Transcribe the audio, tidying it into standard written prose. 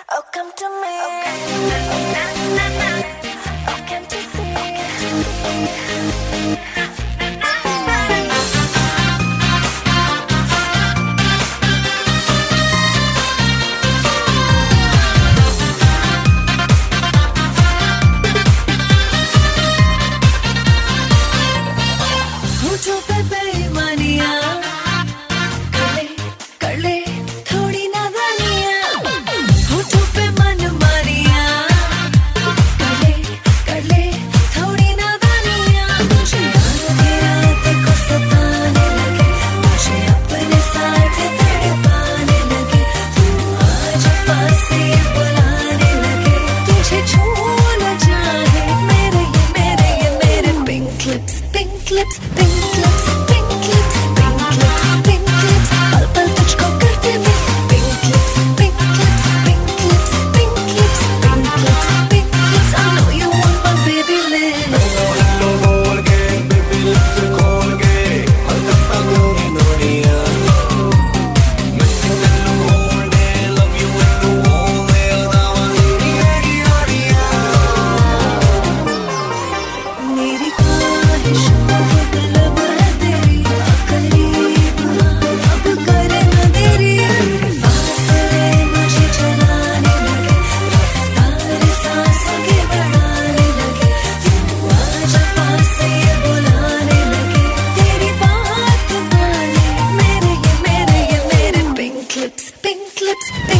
Oh, come to me. Oh, can't you see? होठों पे बेईमानियां कर ले थोड़ी नादानियां, होठों पे मनमानियां कर ले थोड़ी नादानियां। मुझे आधी रात को सताने लगे, मुझे अपने साथ तड़पाने लगे, तू आज पास से बुलाने लगे, तुझे छूना चाहे मेरे pink lips, pink lips, pink lips, pink lips, pink lips, pink lips, पल पल तुझको करते miss. Pink lips, pink lips, pink lips, pink lips, pink lips, pink lips, I know you want my baby lips. Hello बोल के baby lips खोल के हरकतां गोरी नोरियां, missing तेनू all day, love you in the wall day, अदावां तेरी यारियां। मेरी ख्वाहिश बहुत लब है तेरी, करीब अब करे न देरी, तेरे फासले मुझे जलाने लगे, रफ्तार सांसों की बढ़ाने लगे, तू आज पास से बुलाने लगे, तेरी बात माने मेरे pink lips, pink lips, pink